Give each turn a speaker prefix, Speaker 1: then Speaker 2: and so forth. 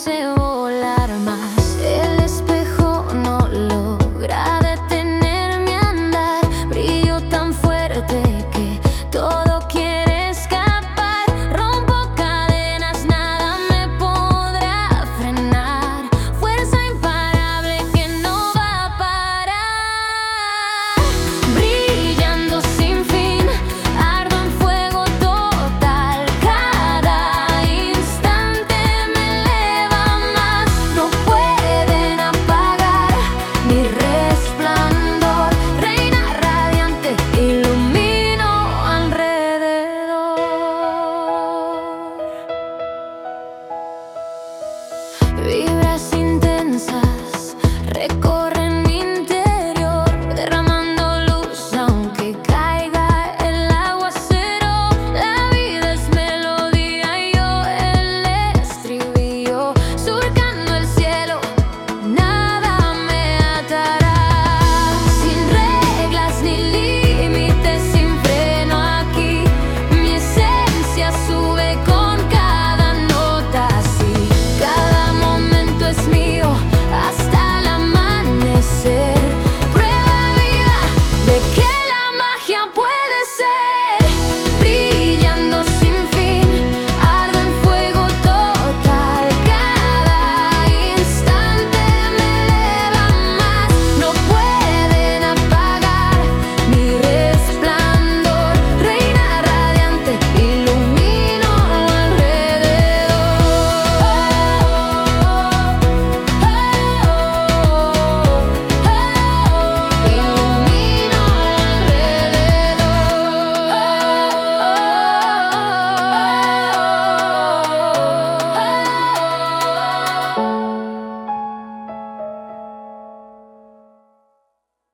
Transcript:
Speaker 1: sé volar más. El espejo no logra detener mi andar. Brillo tan fuerte que todo quiere escapar. Rompo cadenas, nada me podrá frenar. Fuerza imparable que no va a parar. Brillando sin fin, ardo en fuego total. Cada instante me eleva más. No pueden apagar mi resplandor. Reina radiante, ilumino alrededor. Vibra sin